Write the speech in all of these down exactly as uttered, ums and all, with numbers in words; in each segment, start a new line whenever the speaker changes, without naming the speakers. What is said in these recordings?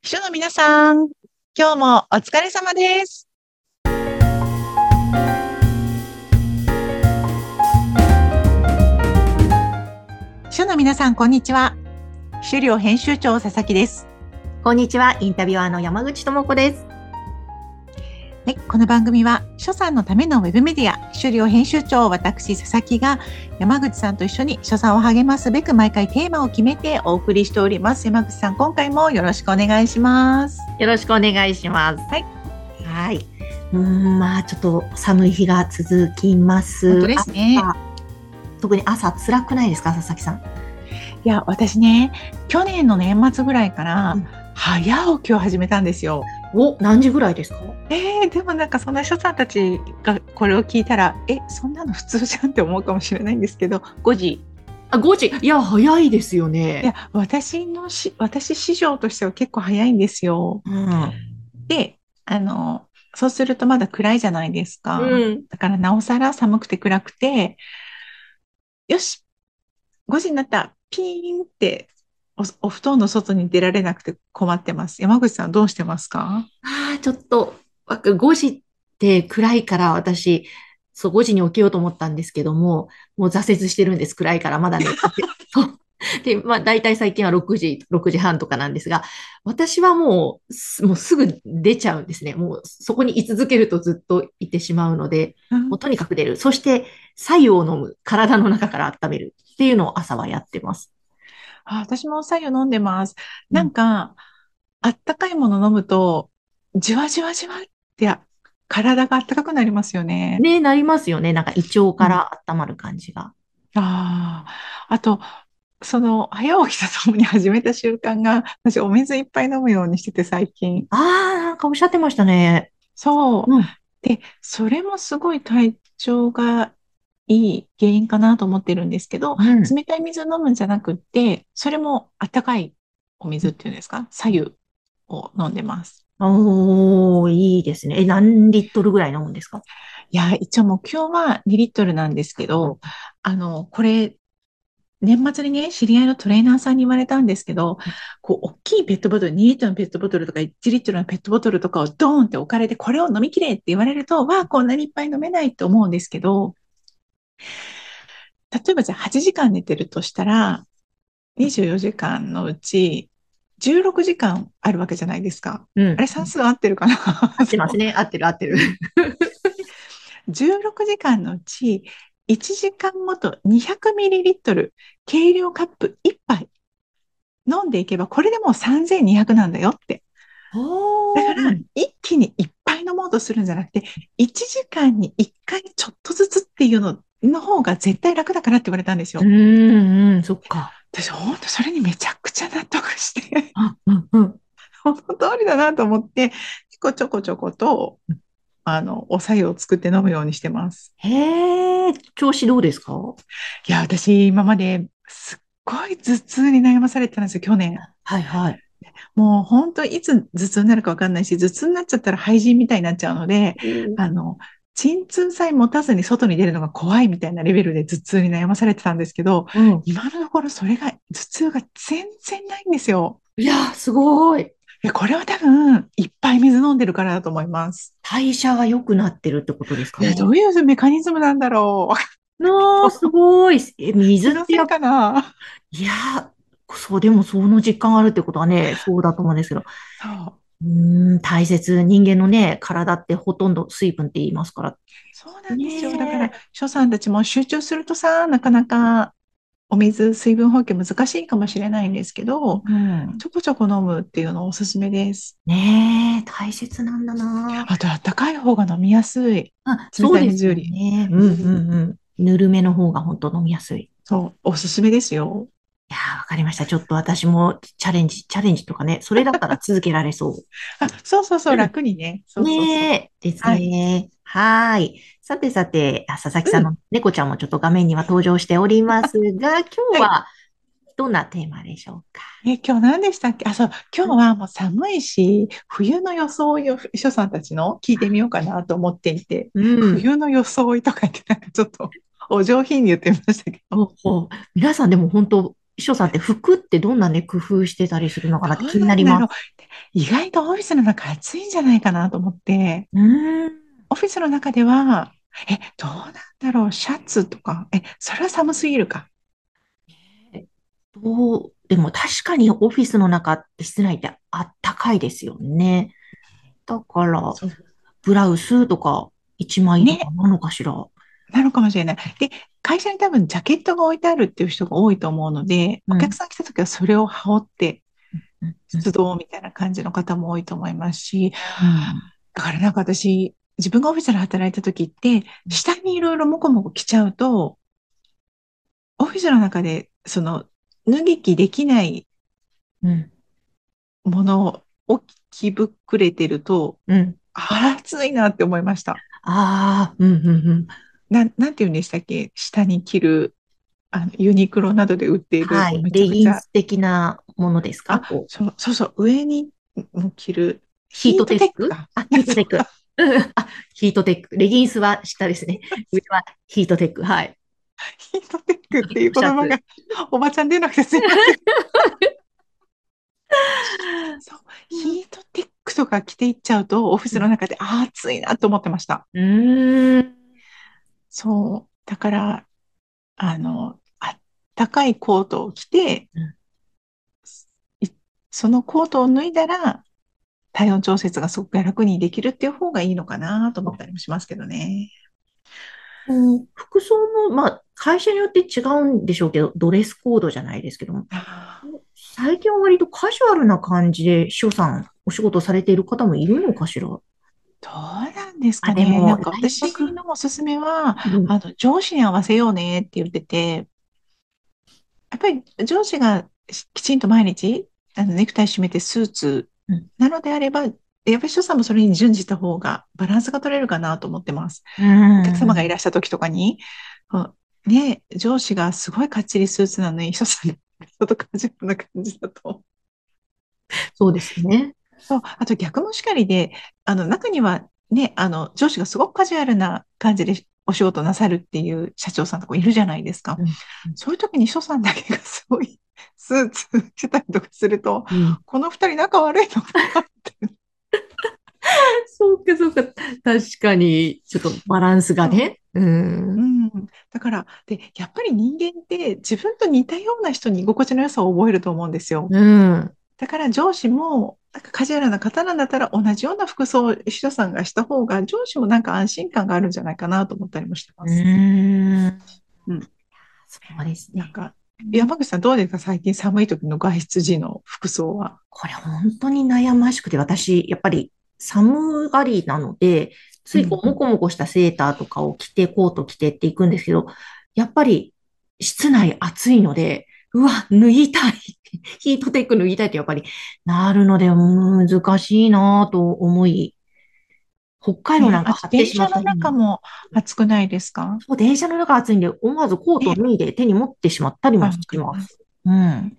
秘書の皆さん、今日もお疲れ様です。秘書の皆さん、こんにちは。秘書寮編集長佐々木です。
こんにちは。インタビュアーの山口智子です。
はい、この番組は秘書さんのためのウェブメディア、秘書寮編集長私佐々木が山口さんと一緒に秘書さんを励ますべく毎回テーマを決めてお送りしております。山口さん、今回もよろしくお願いします。
よろしくお願いします。
はい。
はい。うーん、まあちょっと寒い日が続きます。
本当ですね。
特に朝辛くないですか、佐々木さん。
いや、私ね、去年の年末ぐらいから、うん、早起きを始めたんですよ。
お、何時ぐらいですか？
えー、でもなんかそんな秘書さんたちがこれを聞いたら、え、そんなの普通じゃんって思うかもしれないんですけど、ごじ。
あ、ごじ。いや、早いですよね。
いや、私のし、私市場としては結構早いんですよ。
うん、
で、あの、そうするとまだ暗いじゃないですか。
うん、
だからなおさら寒くて暗くて、よし、ごじになった、ピーンってお、お布団の外に出られなくて困ってます。山口さんどうしてますか？
ああ、ちょっと、ごじって暗いから私、そう、ごじに起きようと思ったんですけども、もう挫折してるんです。暗いからまだ寝てて。そう。で、まあ大体最近はろくじ、ろくじはんとかなんですが、私はもう、すもうすぐ出ちゃうんですね。もうそこに居続けるとずっといてしまうので、もうとにかく出る。そして、白湯を飲む。体の中から温める。っていうのを朝はやってます。
あ、私も白湯飲んでます。
うん、
なんか、あったかいもの飲むと、じわじわじわって体があったかくなりますよね。
ね、なりますよね。なんか胃腸
うん。
から温まる感じが。
ああ、あと、その、早起きとともに始めた習慣が、私、お水いっぱい飲むようにしてて、最近。
ああ、なんかおっしゃってましたね。
そう。
うん。
で、それもすごい体調がいい原因かなと思ってるんですけど、
うん。
冷たい水を飲むんじゃなくって、それもあったかいお水っていうんですか、白湯を飲んでます。
おー、いいですね。え、何リットルぐらい飲むんですか？
いや、一応目標はにリットルなんですけど、あの、これ、年末にね、知り合いのトレーナーさんに言われたんですけど、こう、大きいペットボトル、にリットルのペットボトルとかいちリットルのペットボトルとかをドーンって置かれて、これを飲みきれって言われると、わあ、こんなにいっぱい飲めないと思うんですけど、例えばじゃあはちじかん寝てるとしたら、にじゅうよじかんのうちじゅうろくじかんあるわけじゃないですか。
うん。
あれ、算数合ってるかな？
合って
そう。
ますね。合ってる合ってる。
じゅうろくじかんのうちいちじかんごと にひゃくミリリットル、計量カップいっぱい飲んでいけば、これでもうさんぜんにひゃくなんだよって。だか
お
ら、
ー。
一気にいっぱい飲もうとするんじゃなくて、いちじかんにいっかいちょっとずつっていうのの方が絶対楽だからって言われたんです
う
よ。
ん、うん、そっか。
私、本当それにめちゃくちゃ納得して
あ、うん、うん。
その通りだなと思って、結構ちょこちょこと、あの、お白湯を作って飲むようにしてます。
へえ、調子どうですか？
いや、私、今まですっごい頭痛に悩まされてたんですよ、去年。
はいはい。
もう本当、いつ頭痛になるかわかんないし、頭痛になっちゃったら廃人みたいになっちゃうので、
おー。
あの、鎮痛剤持たずに外に出るのが怖いみたいなレベルで頭痛に悩まされてたんですけど、
うん。
今のところそれが、頭痛が全然ないんですよ。
いや、すごい。
いやこれは多分、いっぱい水飲んでるからだと思います。
代謝が良くなってるってことですか
いや、ど
ね。
ういうメカニズムなんだろ
なあ、す
う。
ごい。え、水ってやっ、
気のせいかな。
いや、そう、でもその実感あるってことはね、そうだと思うんですけど。
そう。
うーん、大切。人間のね、体ってほとんど水分って言いますから。
そうなんですよ。だから、
ねえ。
所さんたちも集中するとさ、なかなかお水、水分補給難しいかもしれないんですけど、
うん。
ちょこちょこ飲むっていうのおすすめです。
ねえ、大切なんだな。
あと、あったかい方が飲みやすい。
あ、
冷たい
そうですよ
水より。
ね。うんう
うん。
んうん。ぬるめの方が本当飲みやすい。い
そう、おすすめですよ。
やー、わかりました。ちょっと私もチャレンジ、チャレンジとかね、それだったら続けられそ
あ、そうそうそう、
う。う
楽にね。そ
ん。
うそうそう。
ねえ、です
はい。
ね。はーい。さてさて、あ、佐々木さん
うん。
の猫ちゃんもちょっと画面には登場しておりますが、今
はい。
日はどんなテーマでしょうか？
え、今日何でしたっけ？あ、そう、今日はもう寒いし、冬の装いを秘書さんたちの聞いてみようかなと思っていて、
うん。
冬の装いとか言ってなんかちょっとお上品に言ってみましたけど。
ほうほう。皆さんでも本当、 しょさんって服ってどんなね、工夫してたりするのか
ど
なって気
うなんだろう。
になります。
意外とオフィスの中暑いんじゃないかなと思って、
うーん。
オフィスの中では、え、どうなんだろう。シャツとか、え、それは寒すぎるか。
どう、でも確かにオフィスの中って室内ってあったかいですよね。だから、
そう。
ブラウスとか一枚とか
ね、
なのかしら。
なのかもしれない。で、会社に多分ジャケットが置いてあるっていう人が多いと思うので、お客
うん。
さん来た時はそれを羽織って
うんうん
出動みたいな感じの方も多いと思いますし、
うん。
だからなんか私、自分がオフィスで働いた時って、下にいろいろもこもこ着ちゃうと、オフィスの中で、その、脱ぎ着できない
うん。
ものを着膨れてると、
うん。
あら、暑いなって思いました。
ああ、うんうんうん。
なん、なんて言うんでしたっけ？下に着る、あの、ユニクロなどで売っている、
はい。
めちゃ
レギン
くちゃ、
ス的なものですか
あ、
こう、
そう、そうそう、上にも着る、
ヒート
ヒート
テック
テックか。
あ、ヒートテック。
そうだ、
うん。あ、ヒートテック。レギンスは下ですね。上はヒートテック。はい。
ヒートテックっていう
シャツ。
言葉が、おばちゃん出なくてすいません。そう、ヒートテックとか着ていっちゃうと、オフィスの中で、あー暑いなと思ってました。
うーん。
そう。だから、あの、あったかいコートを着て、いそのコートを脱いだら、体温調節がすごく楽にできるっていう方がいいのかなと思ったりもしますけどね。
うん、服装も、まあ、会社によって違うんでしょうけど、ドレスコードじゃないですけども、
あー、
最近は割とカジュアルな感じで、しおさん、お仕事されている方もいるのかしら。
どうなんです
あ、
かね。な
でも、
んか
来客、
私のおすすめは、
うん、
あの、上司に合わせようねって言ってて、やっぱり上司がきちんと毎日、あの、ネクタイ締めてスーツ
うん、
なのであれば、やっぱり所さんもそれに準じた方がバランスが取れるかなと思ってます。
う
お客様がい
ん、
らした時とかに、こうね、上司がすごいかっちりスーツなのに、所さん、ちょっとカジュアルな感じだと。
そうですね。
そう、あと逆もしかりで、あの、中にはね、あの、上司がすごくカジュアルな感じでお仕事なさるっていう社長さんとかいるじゃないですか。
うん、
そういう時に所さんだけがすごいスーツ着たりとかすると、
うん。
この二人仲悪いのかなって。
そうか、そうか。確かに、ちょっとバランスが
そう。
ね。うん。
うん。だから、で、やっぱり人間って自分と似たような人に居心地の良さを覚えると思うんですよ。
うん。
だから上司も、なんかカジュアルな方なんだったら同じような服装を秘書さんがした方が上司もなんか安心感があるんじゃないかなと思ったりもして
う
ます。
ーん。
うん。
そうですね。
なんか、山口さんどうですか？最近寒い時の外出時の服装は。
これ本当に悩ましくて、私、やっぱり寒がりなので、ついこ
うん。
う、もこもこしたセーターとかを着て、コート着てっていくんですけど、やっぱり室内暑いので、うわ、脱ぎたい。ヒートテック脱ぎたいってやっぱりなるので、うん、難しいなぁと思い、北海道な
ね、
んか
あと
張ってしま
電車の
った日に、
中も暑くないですか？
そう、電車の中暑いんで、思わずコートを
ね、
脱いで手に持ってしまったりも
あ、わ
し
かります。
ます。うん。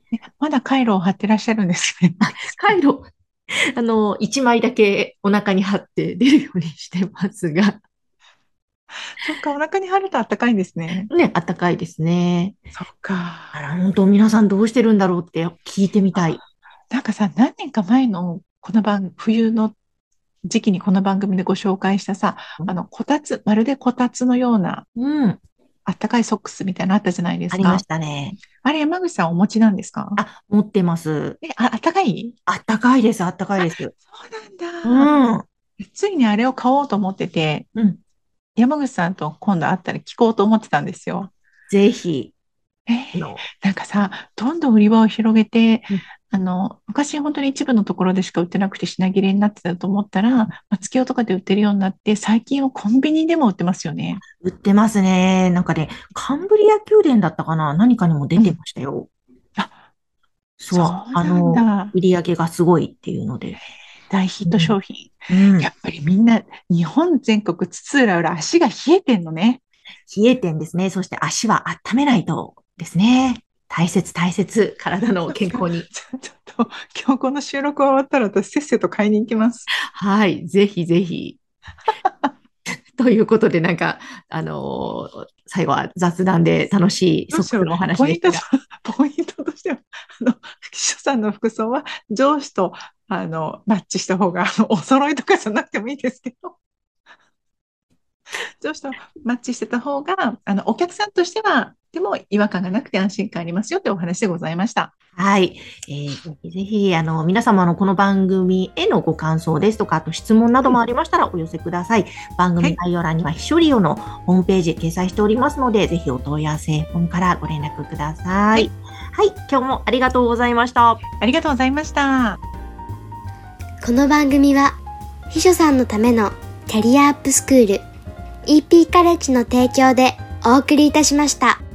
ね、まだカイロを貼ってらっしゃるんですね。
カイロ、あの、一枚だけお腹に貼って出るようにしてますが、
そっか、お腹に貼ると暖かいんですね。
ね、あったかいですね。
そっか。
あら、本当皆さんどうしてるんだろうって聞いてみたい。
あ、なんかさ、何年か前のこの番、冬の時期にこの番組でご紹介したさ、あの、こたつ、まるでこたつのような
うん、
あったかいソックスみたいなのあったじゃないで
ありまし
すか。
たね。
あれ、山口さんお持ちなんですか？
あ、持ってます。
え、あ、あったかい？
あったかいです、あったかい
あ、
です。
そう
う
なんだ。
ん、
ついにあれを買おうと思ってて、
うん。
山口さんと今度会ったら聞こうと思ってたんですよ。
ぜひ、
えー
あの、
なんかさ、どんどん売り場を広げて、
うん、
あの、昔本当に一部のところでしか売ってなくて品切れになってたと思ったら、松清とかで売ってるようになって、最近はコンビニでも売ってますよね。
売ってますね。なんかね、カンブリア宮殿だったかな何かにも出て
うん。
ましたよ。
あ、そ
そう、
うなん
あの、
だ。
売り上げがすごいっていうので。
大ヒット
うん、
商品。
うん。
やっぱりみんな、日本全国津々浦々足が冷えてんのね。
冷え点ですね。そして足は温めないとですね。大切、大切。体の
そっか。
健康に。
ちょ、ちょっと、今日この収録終わったら私せっせと買いに行きます。
はい。ぜひぜひ。 ということで、なんか、あのー最後は雑談で楽しい
どうしよう。
ソックのお話
ポイントと、
でしたが。
ポイントとしては、あの、秘書さんの服装は上司と、あの、マッチした方が、あの、お揃いとかじゃなくてもいいですけど、上司とマッチしてた方が、あの、お客さんとしては、でも違和感がなくて安心感ありますよというお話でございました。
はい。えーぜひぜひ、あの、皆様のこの番組へのご感想ですとか、あと質問などもありましたらお寄せください。番組
はい。
概要欄には、秘書利用のホームページ掲載しておりますので、ぜひお問い合わせフォームからご連絡ください。
はい。
はい。今日もありがとうございました。
ありがとうございました。
この番組は秘書さんのためのキャリアアップスクール イーピー カレッジの提供でお送りいたしました。